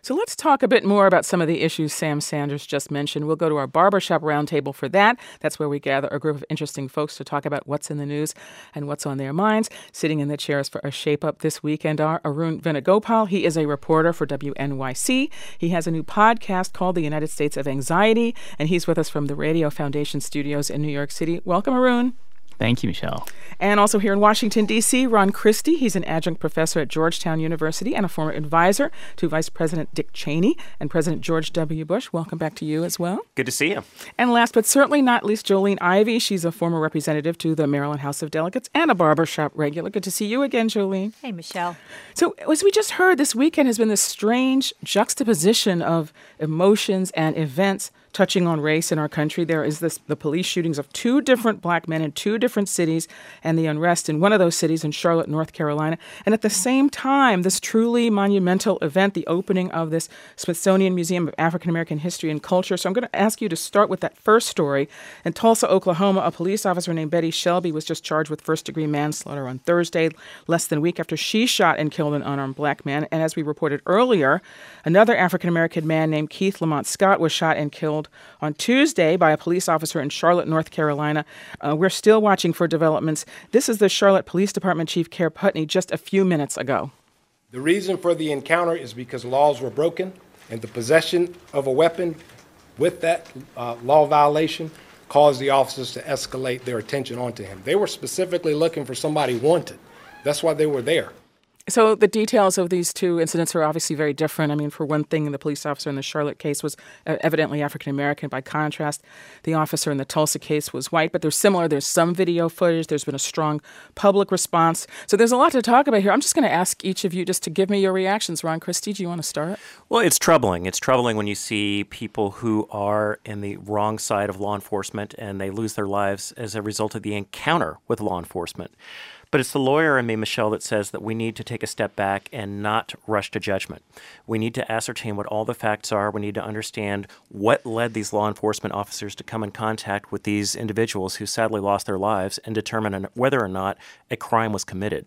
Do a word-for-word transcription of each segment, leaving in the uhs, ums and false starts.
So let's talk a bit more about some of the issues Sam Sanders just mentioned. We'll go to our barbershop roundtable for that. That's where we gather a group of interesting folks to talk about what's in the news and what's on their minds. Sitting in the chairs for a shape-up this weekend are Arun Venugopal. He is a reporter for W N Y C. He has a new podcast called The United States of Anxiety, and he's with us from the Radio Foundation studios in New York City. Welcome, Arun. Thank you, Michelle. And also here in Washington, D C, Ron Christie. He's an adjunct professor at Georgetown University and a former advisor to Vice President Dick Cheney and President George W. Bush. Welcome back to you as well. Good to see you. And last but certainly not least, Jolene Ivey. She's a former representative to the Maryland House of Delegates and a barbershop regular. Good to see you again, Jolene. Hey, Michelle. So as we just heard, this weekend has been this strange juxtaposition of emotions and events touching on race in our country. There is this the police shootings of two different black men in two different cities and the unrest in one of those cities in Charlotte, North Carolina. And at the same time, this truly monumental event, the opening of this Smithsonian Museum of African American History and Culture. So I'm going to ask you to start with that first story. In Tulsa, Oklahoma, a police officer named Betty Shelby was just charged with first-degree manslaughter on Thursday, less than a week after she shot and killed an unarmed black man. And as we reported earlier, another African American man named Keith Lamont Scott was shot and killed on Tuesday by a police officer in Charlotte, North Carolina. Uh, we're still watching for developments. This is the Charlotte Police Department Chief Care Putney just a few minutes ago. The reason for the encounter is because laws were broken, and the possession of a weapon with that uh, law violation caused the officers to escalate their attention onto him. They were specifically looking for somebody wanted. That's why they were there. So the details of these two incidents are obviously very different. I mean, for one thing, the police officer in the Charlotte case was uh, evidently African-American. By contrast, the officer in the Tulsa case was white, but they're similar. There's some video footage. There's been a strong public response. So there's a lot to talk about here. I'm just going to ask each of you just to give me your reactions. Ron Christie, do you want to start? Well, it's troubling. It's troubling when you see people who are in the wrong side of law enforcement and they lose their lives as a result of the encounter with law enforcement. But it's the lawyer in me, Michelle, that says that we need to take a step back and not rush to judgment. We need to ascertain what all the facts are. We need to understand what led these law enforcement officers to come in contact with these individuals who sadly lost their lives and determine whether or not a crime was committed.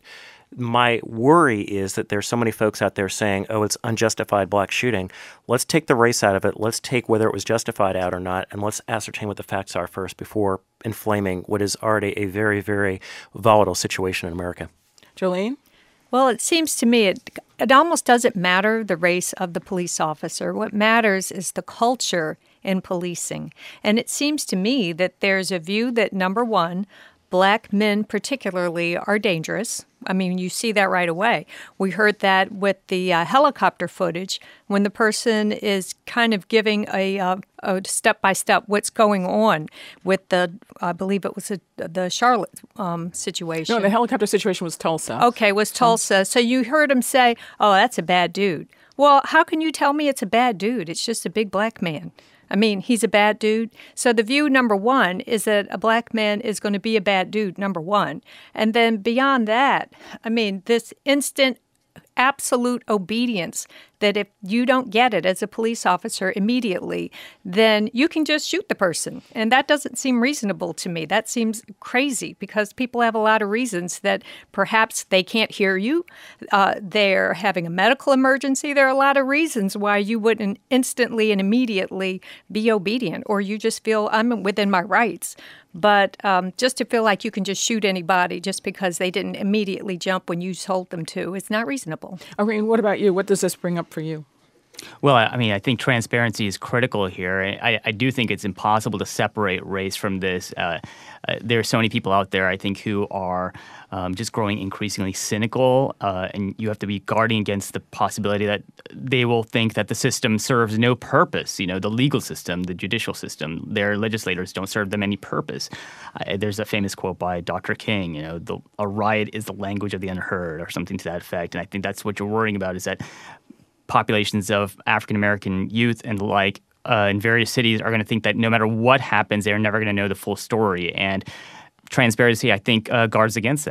My worry is that there's so many folks out there saying, oh, it's unjustified black shooting. Let's take the race out of it. Let's take whether it was justified out or not, and let's ascertain what the facts are first before inflaming what is already a very, very volatile situation in America. Jolene? Well, it seems to me it, it almost doesn't matter the race of the police officer. What matters is the culture in policing. And it seems to me that there's a view that, number one, black men particularly are dangerous. I mean, you see that right away. We heard that with the uh, helicopter footage when the person is kind of giving a, uh, a step-by-step what's going on with the, I believe it was a, the Charlotte um, situation. No, the helicopter situation was Tulsa. Okay, was Tulsa. So you heard him say, oh, that's a bad dude. Well, how can you tell me it's a bad dude? It's just a big black man. I mean, he's a bad dude. So the view, number one, is that a black man is going to be a bad dude, number one. And then beyond that, I mean, this instant absolute obedience that if you don't get it as a police officer immediately, then you can just shoot the person. And that doesn't seem reasonable to me. That seems crazy because people have a lot of reasons that perhaps they can't hear you. Uh, they're having a medical emergency. There are a lot of reasons why you wouldn't instantly and immediately be obedient, or you just feel I'm within my rights. But um, just to feel like you can just shoot anybody just because they didn't immediately jump when you told them to is not reasonable. Irene, what about you? What does this bring up for you? Well, I mean, I think transparency is critical here. I, I do think it's impossible to separate race from this. Uh, uh, there are so many people out there, I think, who are um, just growing increasingly cynical, uh, and you have to be guarding against the possibility that they will think that the system serves no purpose. You know, the legal system, the judicial system, their legislators don't serve them any purpose. Uh, there's a famous quote by Doctor King, you know, the, a riot is the language of the unheard, or something to that effect. And I think that's what you're worrying about, is that populations of African-American youth and the like uh, in various cities are going to think that no matter what happens, they're never going to know the full story. And transparency, I think, uh, guards against that.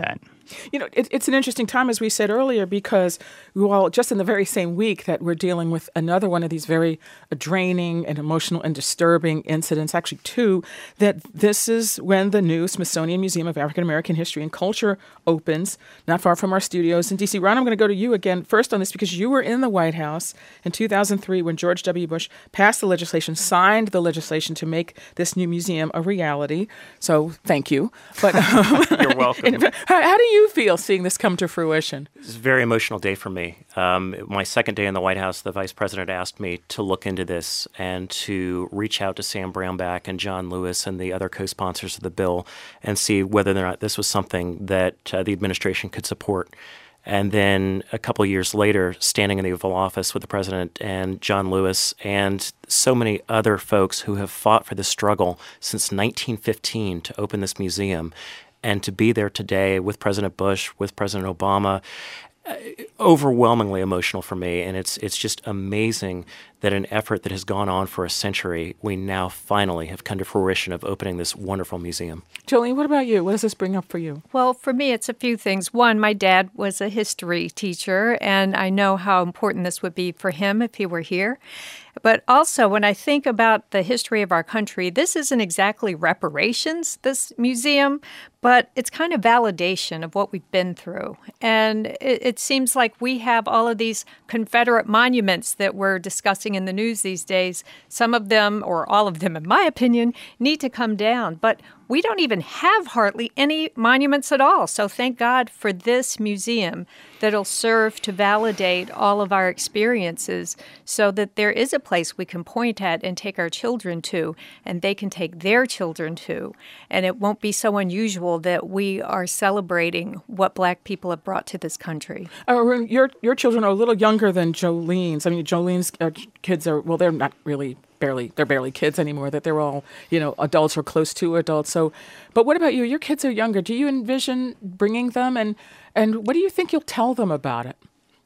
You know, it, it's an interesting time, as we said earlier, because while just in the very same week that we're dealing with another one of these very draining and emotional and disturbing incidents, actually two, that this is when the new Smithsonian Museum of African American History and Culture opens, not far from our studios in D C. Ron, I'm going to go to you again first on this because you were in the White House in two thousand three when George W. Bush passed the legislation, signed the legislation to make this new museum a reality. So thank you. But um, You're welcome. how, how do you feel seeing this come to fruition? It's a very emotional day for me. Um, my second day in the White House, the vice president asked me to look into this and to reach out to Sam Brownback and John Lewis and the other co-sponsors of the bill and see whether or not this was something that uh, the administration could support. And then a couple of years later, standing in the Oval Office with the president and John Lewis and so many other folks who have fought for this struggle since nineteen fifteen to open this museum, and to be there today with President Bush, with President Obama, uh, overwhelmingly emotional for me. And it's it's just amazing that an effort that has gone on for a century, we now finally have come to fruition of opening this wonderful museum. Jolene, what about you? What does this bring up for you? Well, for me, it's a few things. One, my dad was a history teacher, and I know how important this would be for him if he were here. But also, when I think about the history of our country, this isn't exactly reparations, this museum, but it's kind of validation of what we've been through. And it, it seems like we have all of these Confederate monuments that we're discussing in the news these days. Some of them, or all of them, in my opinion, need to come down. But we don't even have hardly any monuments at all. So thank God for this museum that'll serve to validate all of our experiences so that there is a place we can point at and take our children to, and they can take their children to. And it won't be so unusual that we are celebrating what Black people have brought to this country. Uh, your your children are a little younger than Jolene's. I mean, Jolene's uh, kids are, well, they're not really barely, they're barely kids anymore, that they're all, you know, adults or close to adults. So, but what about you? Your kids are younger. Do you envision bringing them, and, and what do you think you'll tell them about it?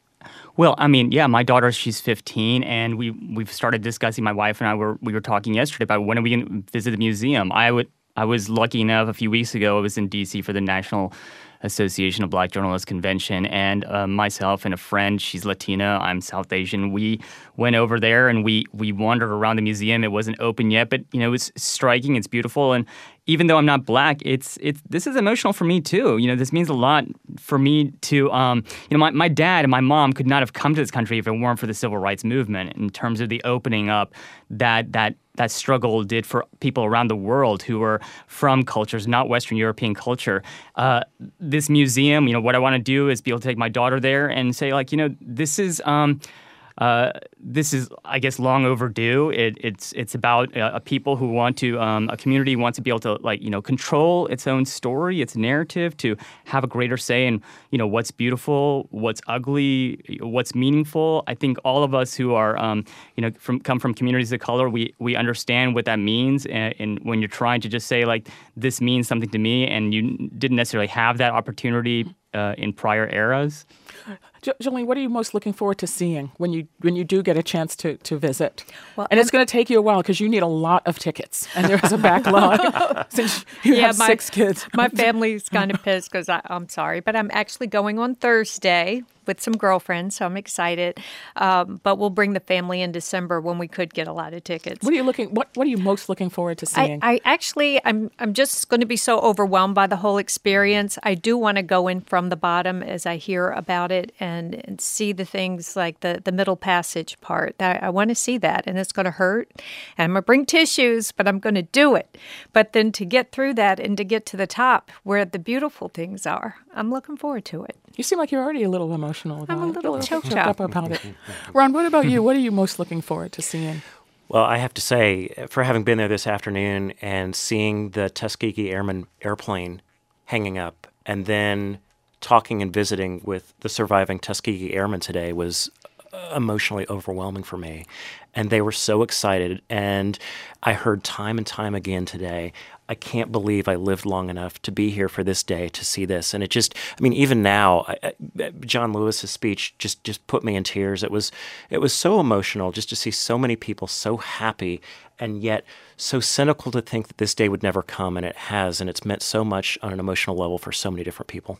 Well, I mean, yeah, my daughter, she's fifteen, and we, we've started discussing, my wife and I were, we were talking yesterday about when are we going to visit the museum. I would, I was lucky enough a few weeks ago, I was in D C for the National Association of Black Journalists Convention, and uh, myself and a friend, she's Latina, I'm South Asian, we went over there and we we wandered around the museum. It wasn't open yet, but you know, it was striking, it's beautiful, and even though I'm not Black, it's it's this is emotional for me too. You know, this means a lot for me to, um, you know, my, my dad and my mom could not have come to this country if it weren't for the civil rights movement in terms of the opening up that that that struggle did for people around the world who were from cultures, not Western European culture. Uh, this museum, you know, what I want to do is be able to take my daughter there and say, like, you know, this is um, uh, this is, I guess, long overdue. It, it's it's about a, a people who want to, um, a community wants to be able to, like, you know, control its own story, its narrative, to have a greater say in, you know, what's beautiful, what's ugly, what's meaningful. I think all of us who are, um, you know, from come from communities of color, we we understand what that means. And, and when you're trying to just say, like, this means something to me, and you didn't necessarily have that opportunity uh, in prior eras. Jo- Jolene, what are you most looking forward to seeing when you when you do get a chance to, to visit? Well, and it's going to take you a while because you need a lot of tickets, and there's a backlog since you yeah, have my, six kids. My family's kind of pissed because I'm sorry, but I'm actually going on Thursday with some girlfriends, so I'm excited. Um, but we'll bring the family in December when we could get a lot of tickets. What are you looking? What What are you most looking forward to seeing? I, I actually, I'm I'm just going to be so overwhelmed by the whole experience. I do want to go in from the bottom as I hear about it and, and see the things like the, the Middle Passage part. I, I want to see that, and it's going to hurt. And I'm going to bring tissues, but I'm going to do it. But then to get through that and to get to the top where the beautiful things are, I'm looking forward to it. You seem like you're already a little emotional about I'm a it. little choked choked up. up about it. Ron, what about you? What are you most looking forward to seeing? Well, I have to say, for having been there this afternoon and seeing the Tuskegee Airman airplane hanging up, and then talking and visiting with the surviving Tuskegee Airmen today was emotionally overwhelming for me. And they were so excited. And I heard time and time again today, I can't believe I lived long enough to be here for this day to see this. And it just, I mean, even now, I, I, John Lewis's speech just, just put me in tears. It was, it was so emotional just to see so many people so happy and yet so cynical to think that this day would never come. And it has, and it's meant so much on an emotional level for so many different people.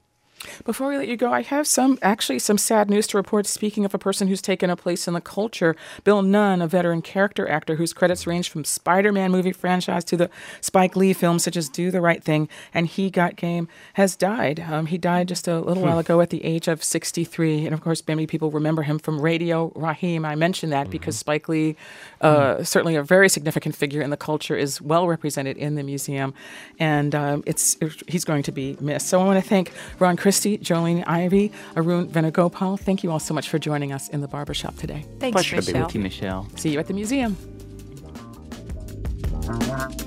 Before we let you go, I have some, actually, some sad news to report. Speaking of a person who's taken a place in the culture, Bill Nunn, a veteran character actor whose credits range from Spider-Man movie franchise to the Spike Lee films such as Do the Right Thing and He Got Game, has died. Um, he died just a little while ago at the age of sixty-three. And of course, many people remember him from Radio Raheem. I mentioned that mm-hmm. because Spike Lee, uh, mm. certainly a very significant figure in the culture, is well represented in the museum, and um, it's he's going to be missed. So I want to thank Ron Christie, Jolene Ivy, Arun Venugopal. Thank you all so much for joining us in the barbershop today. Thanks, Pleasure Michelle. Thank you, Michelle. See you at the museum.